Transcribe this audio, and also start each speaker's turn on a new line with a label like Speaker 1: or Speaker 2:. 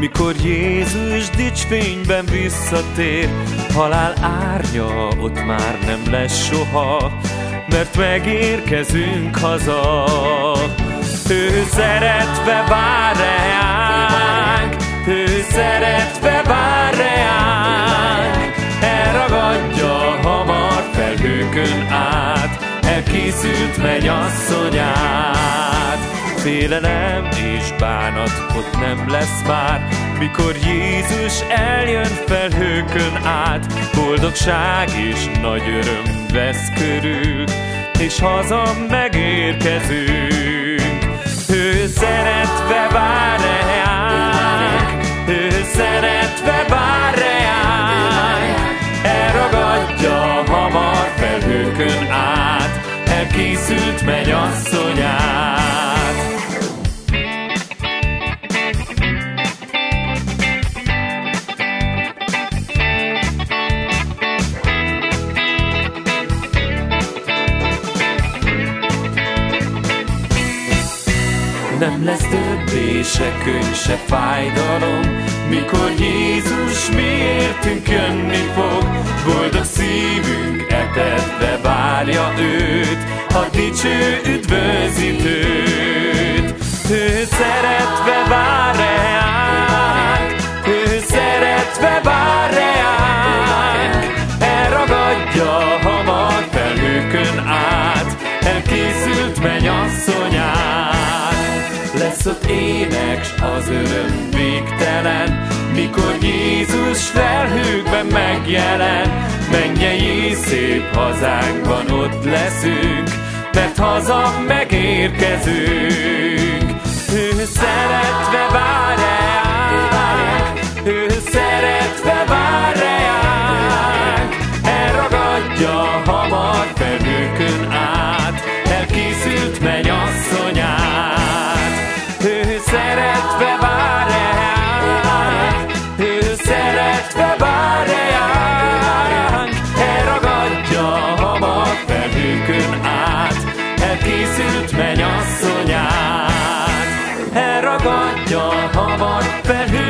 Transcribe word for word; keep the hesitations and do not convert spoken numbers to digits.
Speaker 1: mikor Jézus dicsfényben visszatér, halál árnya ott már nem lesz soha, mert megérkezünk haza. Ő szeretve vár reánk, ő szeretve vár reánk, elragadja hamar felhőkön át, elkészült mennyasszonyát. Félelem és bánat ott nem lesz már, mikor Jézus eljön felhőkön át. Boldogság és nagy öröm vesz körül, és haza megérkezünk. Ő szeretve vár reánk, ő szeretve vár reánk, elragadja hamar felhőkön át, elkészült mennyasszonyát. Nem lesz többé se könny, se fájdalom, mikor Jézus miértünk jönni fog. Boldog szívünk etetve várja őt, a dicső üdvözítőt. Ő szeretve vár reánk, ő szeretve vár reánk, elragadja hamar felhőkön át, elkészült mennyasszonyát. Lesz ott ének, s az öröm végtelen, mikor Jézus felhőkben megjelen. Mennyei szép hazánkban ott leszünk, mert haza megérkezünk. Ő szeretve vár reánk, ő szeretve vár reánk, elragadja hamar felhőkön át, elkészült mennyasszonyát. Ő szeretve vár reánk, ő szeretve vár reánk, elragadja hamar felhőkön át, elkészült mennyasszonyát. Elragadja hamar felhőkön